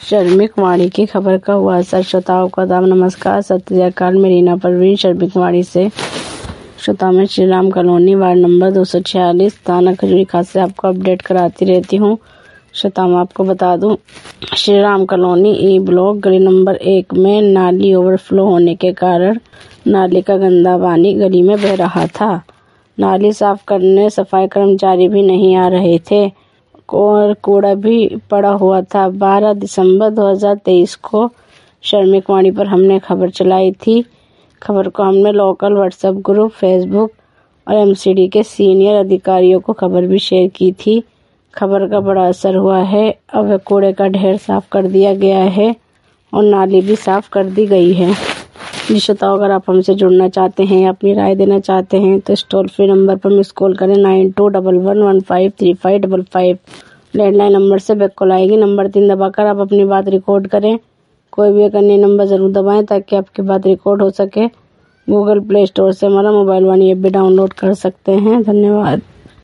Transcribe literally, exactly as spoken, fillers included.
श्रमिक वाणी की खबर का हुआ असर। श्रोताओं का दाम नमस्कार, सत श्री अकाल। मैं रीना परवीन श्रमिक वाणी से। श्रोताओं में Shri Ram colony ward number दो सौ छियालीस थाना खजूरी खास से आपको अपडेट कराती रहती हूँ। श्रोताओं आपको बता दूं, Shri Ram colony E block गली नंबर एक में नाली ओवरफ्लो होने के कारण नाली का गंदा पानी गली में बह रहा था। नाली साफ करने सफाई कर्मचारी भी नहीं आ रहे थे और कूड़ा भी पड़ा हुआ था। बारह दिसंबर दो हज़ार तेईस को श्रमिक वाणी पर हमने खबर चलाई थी। खबर को हमने लोकल व्हाट्सएप ग्रुप, फेसबुक और एमसीडी के सीनियर अधिकारियों को खबर भी शेयर की थी। खबर का बड़ा असर हुआ है। अब कूड़े का ढेर साफ कर दिया गया है और नाली भी साफ कर दी गई है। जी श्रोताओं, अगर आप हमसे जुड़ना चाहते हैं या अपनी राय देना चाहते हैं तो इस टोल फ्री नंबर पर मिस कॉल करें nine two one one one five three five five five. Landline number से बैक कॉल आएगी। नंबर तीन दबाकर आप अपनी बात रिकॉर्ड करें। कोई भी एक अन्य नंबर ज़रूर दबाएं ताकि आपकी बात रिकॉर्ड हो सके। गूगल प्ले स्टोर से हमारा मोबाइल वाणी ऐप भी डाउनलोड कर सकते हैं। धन्यवाद।